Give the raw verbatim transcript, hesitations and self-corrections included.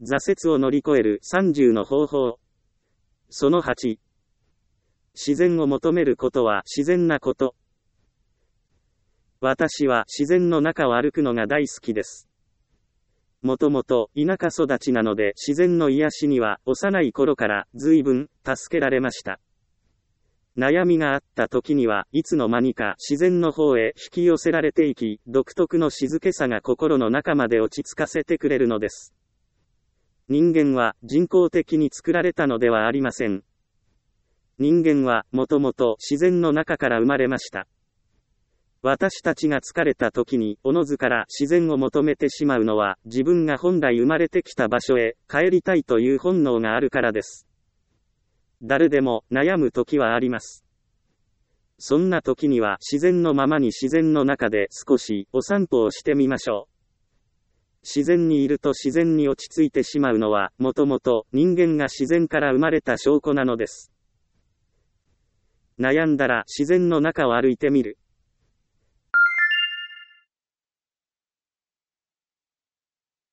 挫折を乗り越えるさんじゅうの方法。そのはち。自然を求めることは自然なこと。私は自然の中を歩くのが大好きです。もともと田舎育ちなので自然の癒しには幼い頃から随分助けられました。悩みがあった時にはいつの間にか自然の方へ引き寄せられていき、独特の静けさが心の中まで落ち着かせてくれるのです。人間は人工的に作られたのではありません。人間はもともと自然の中から生まれました。私たちが疲れた時におのずから自然を求めてしまうのは、自分が本来生まれてきた場所へ帰りたいという本能があるからです。誰でも悩む時はあります。そんな時には自然のままに自然の中で少しお散歩をしてみましょう。自然にいると自然に落ち着いてしまうのは、もともと人間が自然から生まれた証拠なのです。悩んだら自然の中を歩いてみる。